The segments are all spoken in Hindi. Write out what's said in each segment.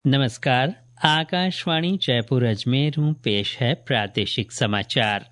नमस्कार। आकाशवाणी जयपुर अजमेर में पेश है प्रादेशिक समाचार।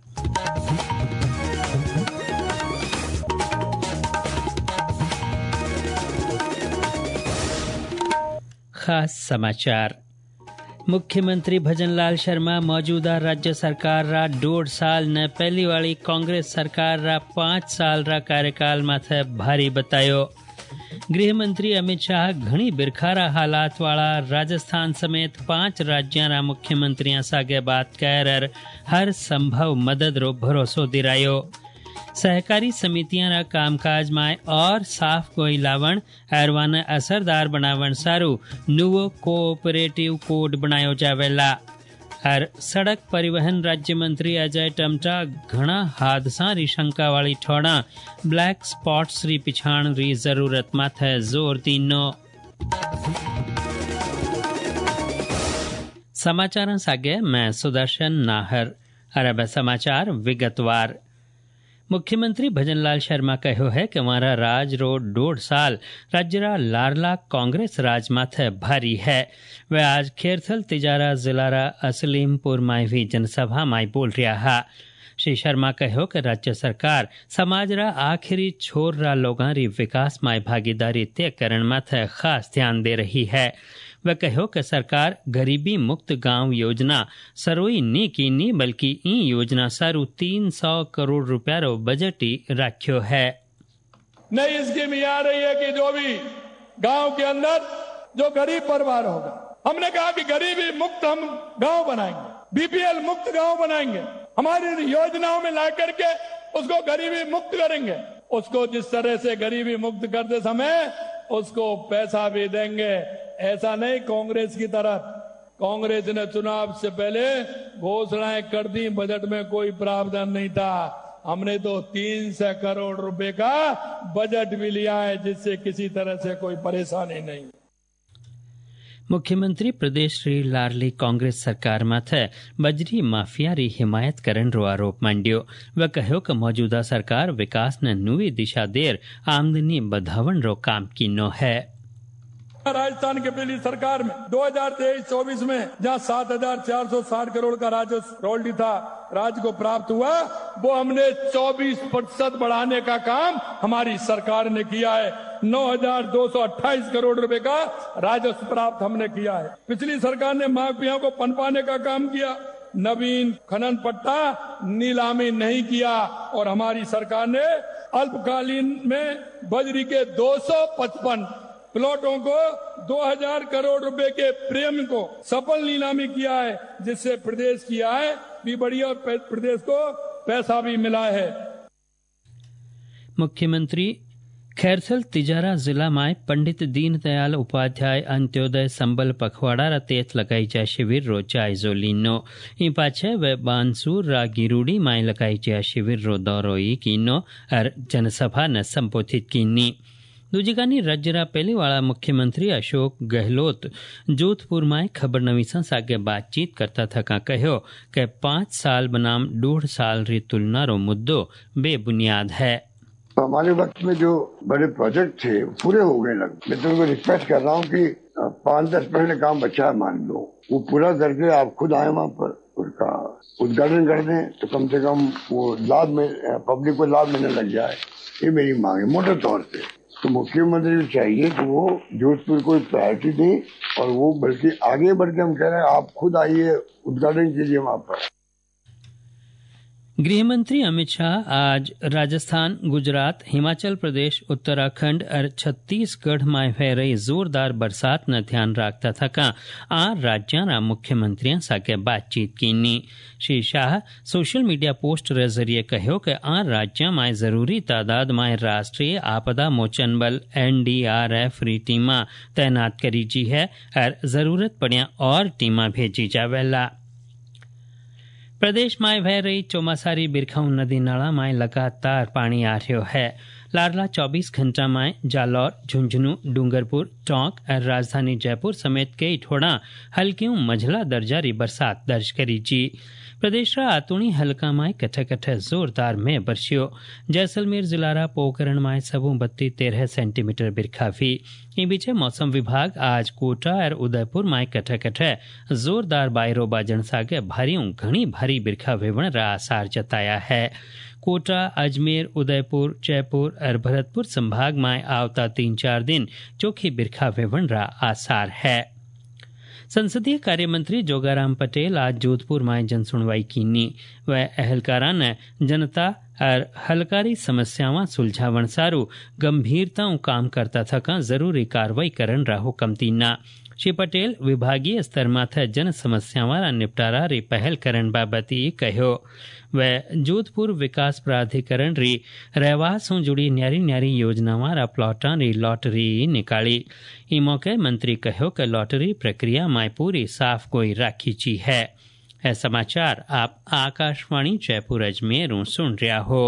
खास समाचार। मुख्यमंत्री भजनलाल शर्मा मौजूदा राज्य सरकार रा 1.5 साल ने पहली वाली कांग्रेस सरकार रा 5 साल रा कार्यकाल माथे भारी बतायो। गृहमंत्री अमित शाह घणी बिरखारा हालात वाला राजस्थान समेत 5 राज्यां मुख्यमंत्रियों सागे बात कर हर संभव मदद रो भरोसो दिरायो। सहकारी समितियां रा कामकाज में और साफ गोई लावण अरवाने असरदार बनावण सारू नुवो कोऑपरेटिव कोड बनायो जावेला। और सड़क परिवहन राज्य मंत्री अजय टमटा घना हादसा री शंका वाली ठोड़ा ब्लैक स्पॉट्स री पिछाण री जरूरत माथे जोर दीनो। समाचार सागे मैं सुदर्शन नाहर। अरब समाचार विगतवार। मुख्यमंत्री भजनलाल शर्मा कहो है कि हमारा राज रो 1.5 साल राज्य रा लारला कांग्रेस राज माथे भारी है। वह आज खेरथल तिजारा जिला रा असलीमपुर में भी जनसभा में बोल रहा है। श्री शर्मा कहो कि राज्य सरकार समाज रा आखिरी छोर रा लोगां री विकास में भागीदारी तय करण माथे खास ध्यान दे रही है। वह कहो कि सरकार गरीबी मुक्त गांव योजना सरोई नी की नी बल्कि ई योजना सारू 300 करोड़ रुपया रो बजट ही राख्यो है। नई स्कीम ये आ रही है कि जो भी गांव के अंदर जो गरीब परिवार होगा, हमने कहा कि गरीबी मुक्त हम गांव बनाएंगे, बीपीएल मुक्त गांव बनाएंगे, हमारी योजनाओं में ला करके उसको गरीबी मुक्त करेंगे। उसको जिस तरह से गरीबी मुक्त करते समय उसको पैसा भी देंगे। ऐसा नहीं कांग्रेस की तरह। कांग्रेस ने चुनाव से पहले घोषणाएं कर दी, बजट में कोई प्रावधान नहीं था। हमने तो 300 करोड़ रुपए का बजट भी लिया है, जिससे किसी तरह से कोई परेशानी नहीं। मुख्यमंत्री प्रदेश री लारली कांग्रेस सरकार माथे बजरी माफिया री हिमायत करण रो आरोप मांड्यो। वह कहो कि मौजूदा सरकार विकास ने नवी दिशा देर आमदनी बढ़ावण रो काम कीनो है। राजस्थान की पिछली सरकार में 2023-24 में जहां 7,460 करोड़ का राजस्व रॉयल्टी था राज्य को प्राप्त हुआ, वो हमने 24% बढ़ाने का काम हमारी सरकार ने किया है। 9,228 करोड़ रुपए का राजस्व प्राप्त हमने किया है। पिछली सरकार ने माफियाओं को पनपाने का काम किया, नवीन खनन पट्टा नीलामी नहीं किया। और हमारी सरकार ने अल्पकालीन में बजरी के 255 प्लॉटों को 2,000 करोड़ रुपए के प्रीमियम को सफल नीलामी किया है, जिससे प्रदेश की आय भी बढ़ी और प्रदेश को पैसा भी मिला है। मुख्यमंत्री खैरथल तिजारा जिला में पंडित दीनदयाल उपाध्याय अंत्योदय संबल पखवाड़ा रा तेथ लगाई जा शिविर रो जायजो लीनो। ई पाछे वे बांसूर रा गिरुड़ी में लगाई जा शिविर रो दौरो कीनो और जनसभा ने संबोधित कीनी। दूजिकानी राज्य रा पहली वाला मुख्यमंत्री अशोक गहलोत जोधपुर में खबर नवीसा सागे बातचीत करता था कहो कि 5 साल बनाम 1.5 साल री तुलना रो मुद्दो बेबुनियाद है। तो हमारे वक्त में जो बड़े प्रोजेक्ट थे पूरे हो गए लगभग। मैं तुमको रिक्वेस्ट कर रहा हूँ कि 5-10% काम बचा है, मान लो वो पूरा करके आप खुद आए वहाँ पर उसका उद्घाटन कर दें, तो कम से कम वो लाभ में पब्लिक को लाभ मिलने लग जाए। ये मेरी मांग है मोटे तौर पे। तो मुख्यमंत्री को चाहिए कि वो जोधपुर को प्रायोरिटी दें और वो बल्कि आगे बढ़ के हम कह रहे हैं आप खुद आइए उद्घाटन कीजिए वहाँ पर। गृहमंत्री अमित शाह आज राजस्थान, गुजरात, हिमाचल प्रदेश, उत्तराखंड और छत्तीसगढ़ में हो रही जोरदार बरसात न ध्यान रखता था आ राज्यों मुख्यमंत्रियों सागे बातचीत कीनी। Shri Shah social media post रे जरिए कहो कि आ राज्यों में जरूरी तादाद में राष्ट्रीय आपदा मोचन बल NDRF री टीमा तैनात करी जी है और जरूरत पड़िया और टीमा भेजी जावेला। प्रदेश में बह रही चौमासारी बिरखाऊ नदी नाला में लगातार पानी आ रहा है। लारला 24 घंटा में जालौर, झुंझुनू, डूंगरपुर, टोंक और राजधानी जयपुर समेत कई ठोड़ा हल्की मझला दर्जा री बरसात दर्ज करी जी। प्रदेश रा आतुणी हल्का माय कठे कठे जोरदार में बरस्यो। जैसलमेर जिला पोकरण माय सबू 32-13 सेंटीमीटर बिरखाफी। इन बीचे मौसम विभाग आज कोटा और उदयपुर माय कठे कठे जोरदार बायरो बाजन सागे घणी भारी बिरखा वेवण रा आसार जताया है। कोटा, अजमेर, उदयपुर, जयपुर और भरतपुर संभाग में आवता 3-4 दिन चोखी बिरखा वेवण रा आसार है। संसदीय कार्य मंत्री जोगाराम पटेल आज जोधपुर में जनसुनवाई कीनी। वह अहलकारा ने जनता और हलकारी समस्यावां सुलझावण सारू गंभीरता काम करता थका जरूरी कार्रवाई करन रा हुकम दीना। श्री पटेल विभागीय स्तर माथे जन समस्यावां निपटारा री पहल करन बाबत कहो। वह जोधपुर विकास प्राधिकरण री रहवास जुड़ी न्यारी न्यारी योजनावां रा प्लॉटां री लॉटरी निकाली। ई मौके मंत्री कहो कि लॉटरी प्रक्रिया में पूरी साफ गोई राखी ची है। यह समाचार आप आकाशवाणी जयपुर अजमेर सुन रहा हो।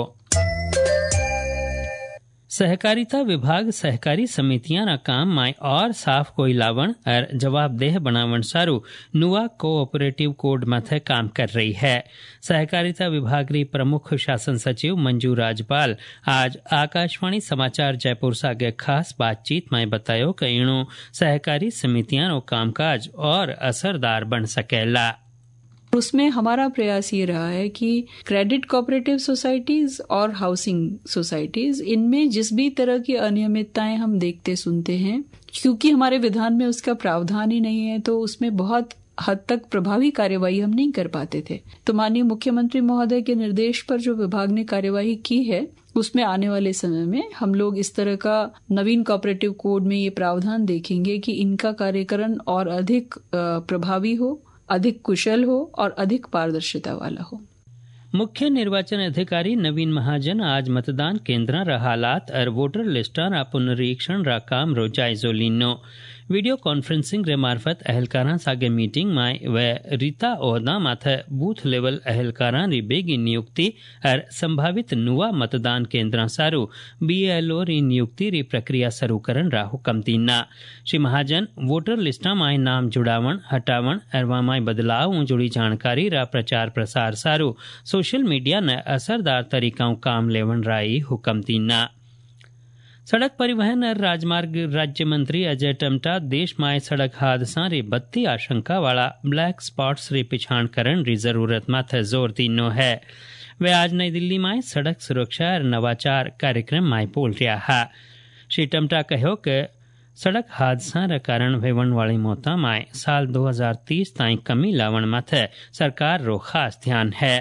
सहकारिता विभाग सहकारी समितियां ना काम में और साफ कोई लावण और जवाबदेह बनावण सारू नुआ कोऑपरेटिव कोड माथे काम कर रही है। सहकारिता विभाग री प्रमुख शासन सचिव मंजू राजपाल आज आकाशवाणी समाचार जयपुर सागे खास बातचीत में बतायो कि इणु सहकारी समितियां नो कामकाज और असरदार बन सकेला। उसमें हमारा प्रयास ये रहा है कि क्रेडिट कोऑपरेटिव सोसाइटीज और हाउसिंग सोसाइटीज, इनमें जिस भी तरह की अनियमितताएं हम देखते सुनते हैं, क्योंकि हमारे विधान में उसका प्रावधान ही नहीं है, तो उसमें बहुत हद तक प्रभावी कार्यवाही हम नहीं कर पाते थे। तो माननीय मुख्यमंत्री महोदय के निर्देश पर जो विभाग ने कार्यवाही की है, उसमें आने वाले समय में हम लोग इस तरह का नवीन कोऑपरेटिव कोड में ये प्रावधान देखेंगे कि इनका कार्यकरण और अधिक प्रभावी हो, अधिक कुशल हो और अधिक पारदर्शिता वाला हो। मुख्य निर्वाचन अधिकारी नवीन महाजन आज मतदान केंद्र रा हालात और वोटर लिस्टा रा पुनरीक्षण रा काम रो जायजो लीनो। वीडियो कॉन्फ्रेंसिंग रे मार्फत अहलकारा सागे मीटिंग में व रीता ओहदा माथे बूथ लेवल अहलकारा री बेगी नियुक्ति और संभावित नुआ मतदान केंद्र सारू BLO री नियुक्ति री प्रक्रिया शुरू करन रा हुकम दीना। श्री महाजन वोटर लिस्टा में नाम जुड़ावण, हटावण और वामाय बदलाव जुड़ी जानकारी रा प्रचार प्रसार सारू सोशल मीडिया ने असरदार तरीका काम लेवन राई हुकम दीना। सड़क परिवहन और राजमार्ग राज्य मंत्री अजय टमटा देश में सड़क हादसा री बत्ती आशंका वाला ब्लैक स्पॉट्स री पिछाण करन री जरूरत माथे जोर दीनो है। वे आज नई दिल्ली में सड़क सुरक्षा और नवाचार कार्यक्रम में बोल रहा है। श्री टमटा कहो कि सड़क हादसा रे कारण वेवण वाली मौता में साल 2030 ताई कमी लावण माथे सरकार रो खास ध्यान है।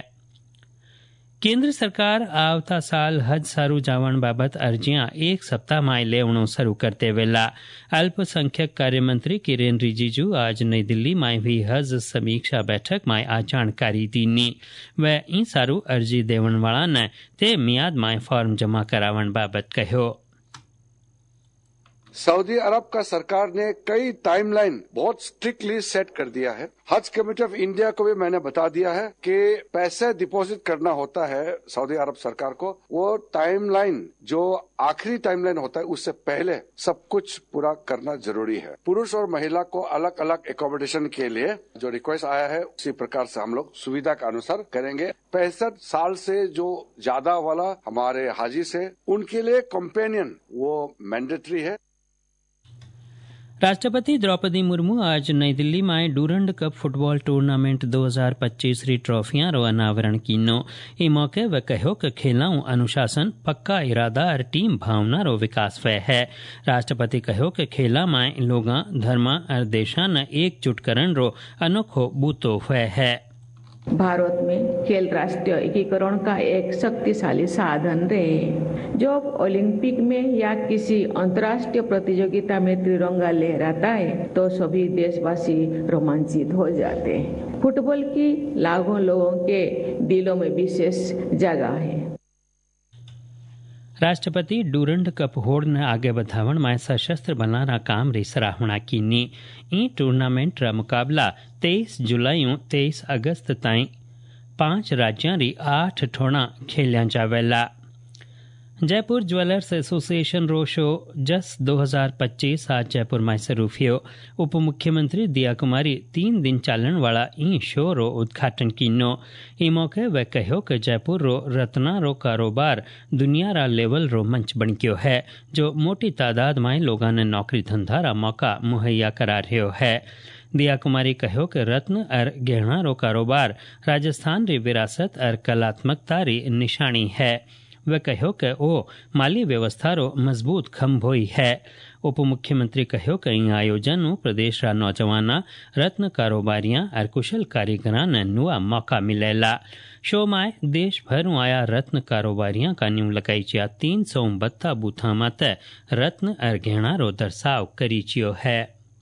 केंद्र सरकार आवता साल हज सारू जावण बाबत अर्जियां एक सप्ताह में लेवणो शुरू करते वेला। अल्पसंख्यक कार्य मंत्री किरेन रिजिजू आज नई दिल्ली में भी हज समीक्षा बैठक में आ जानकारी दीनी। वह इन सारू अर्जी देवण वाला ने ते मियाद में फॉर्म जमा करावण बाबत कहो। सऊदी अरब का सरकार ने कई टाइमलाइन बहुत स्ट्रिक्टली सेट कर दिया है। हज कमेटी ऑफ इंडिया को भी मैंने बता दिया है कि पैसे डिपॉजिट करना होता है सऊदी अरब सरकार को, वो टाइमलाइन जो आखिरी टाइमलाइन होता है उससे पहले सब कुछ पूरा करना जरूरी है। पुरुष और महिला को अलग अलग एकोमोडेशन के लिए जो रिक्वेस्ट आया है उसी प्रकार से हम लोग सुविधा के अनुसार करेंगे। 65 साल से जो ज्यादा वाला हमारे हाजी से उनके लिए कंपेनियन वो मैंडेटरी है। राष्ट्रपति द्रौपदी मुर्मू आज नई दिल्ली में डूरंड कप फुटबॉल टूर्नामेंट 2025 री ट्रॉफियां रो अनावरण कीनो। ई मौके वे कहो कि खेलाओं अनुशासन, पक्का इरादा और टीम भावना रो विकास वे है। राष्ट्रपति कहो कि खेला में लोगा, धर्मा और देशा न एकजुट करन रो अनोखो बूतो वे है। भारत में खेल राष्ट्रीय एकीकरण का एक शक्तिशाली साधन रहे। जब ओलंपिक में या किसी अंतर्राष्ट्रीय प्रतियोगिता में तिरंगा लहराता है तो सभी देशवासी रोमांचित हो जाते हैं। फुटबॉल की लाखों लोगों के दिलों में विशेष जगह है। राष्ट्रपति डूरंड कप होड़ ने आगे बढ़ावण में सशस्त्र बलाना काम री सराहना कीनी। ई टूर्नामेंट रा मुकाबला 23 जुलाई 23 अगस्त ताई 5 राज्यां री 8 ठोड़ा खेलिया जावेला। जयपुर ज्वेलर्स एसोसिएशन रो शो जस 2025 आज जयपुर में शुरू थियो। उप मुख्यमंत्री दिया कुमारी 3 दिन चालन वाला ई शो रो उद्घाटन कीनो। ई मौके वे कहो कि जयपुर रो रत्ना रो कारोबार दुनिया रा लेवल रो मंच बन गयो है, जो मोटी तादाद में लोगों ने नौकरी धंधा रा मौका मुहैया करा रह्यो है। दिया कुमारी कहो कि रत्न और गहना रो कारोबार राजस्थान री विरासत और कलात्मकता री निशानी है। वे कहो कि ओ माली व्यवस्था रो मजबूत खंभ होई है। उप मुख्यमंत्री कहो कि इन आयोजन प्रदेश रा नौजवाना रत्न कारोबारियां और कुशल कारीगरां ने नुआ मौका मिलेला। शो में देश भर आया रत्न कारोबारियां का न्यू लगाई चिया 352 बूथा मत रत्न और गहना रो दर्शाव करी चियो है।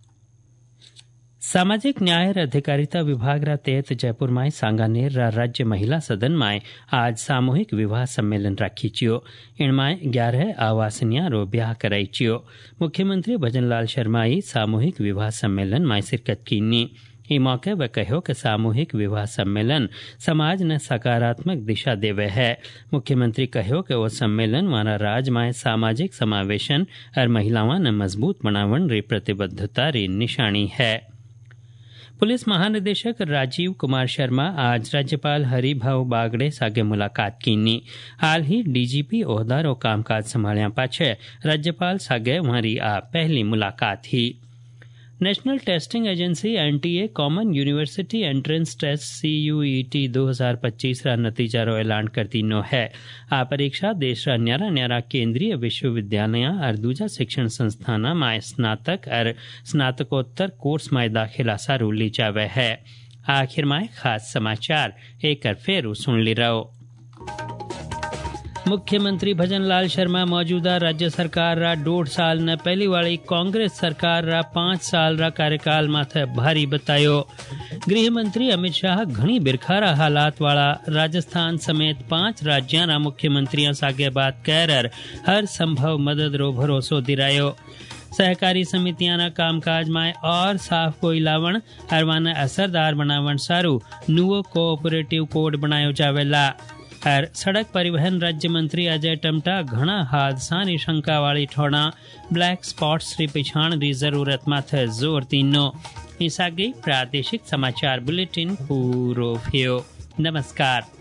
सामाजिक न्याय और अधिकारिता विभाग रा तहत जयपुर में सांगानेर रा राज्य महिला सदन में आज सामूहिक विवाह सम्मेलन राखी चियो। इनमें 11 आवासनिया रो ब्याह कराई चियो। मुख्यमंत्री भजनलाल शर्मा सामूहिक विवाह सम्मेलन में शिरकत कीनी। ई मौके वे कहो कि सामूहिक विवाह सम्मेलन समाज ने सकारात्मक दिशा देवे है। मुख्यमंत्री कहो कि वो सम्मेलन वाला राज में सामाजिक समावेशन और महिलाओं ने मजबूत बनावन री प्रतिबद्धता री निशानी है। पुलिस महानिदेशक राजीव कुमार शर्मा आज राज्यपाल हरिभाऊ बागड़े सागे मुलाकात कीनी। हाल ही डीजीपी ओहदा रो कामकाज संभाळ्या पाछे राज्यपाल सागे वहारी आ पहली मुलाकात ही। National testing agency NTA common university entrance test CUET 2025 रा नतीजा रो ऐलान करती नो है। आ परीक्षा देश रा न्यारा केंद्रीय विश्वविद्यालय और दूजा शिक्षण संस्थान में स्नातक और स्नातकोत्तर कोर्स में दाखिला सारू ली जावे है। आखिर में खास समाचार एक फेर सुन ली रहो। मुख्यमंत्री भजनलाल शर्मा मौजूदा राज्य सरकार रा 1.5 साल न पहली वाली कांग्रेस सरकार रा 5 साल रा कार्यकाल माथे भारी बतायो। गृह मंत्री अमित शाह घणी बिरखारा हालात वाला राजस्थान समेत 5 राज्यां रा मुख्यमंत्रियों सागे बात कर हर संभव मदद रो भरोसो दिरायो। सहकारी समितियां ना कामकाज में और साफ कोई लावण और वाने असरदार बनावण सारू नुओ कोऑपरेटिव कोड बनायो जावेला। और सड़क परिवहन राज्य मंत्री अजय टमटा घना हादसा नी शंका वाली ठोड़ा ब्लैक स्पॉट्स री पिछाण री जरूरत माथे जोर तीनो। इस आगे प्रादेशिक समाचार बुलेटिन पूरो थियो। नमस्कार।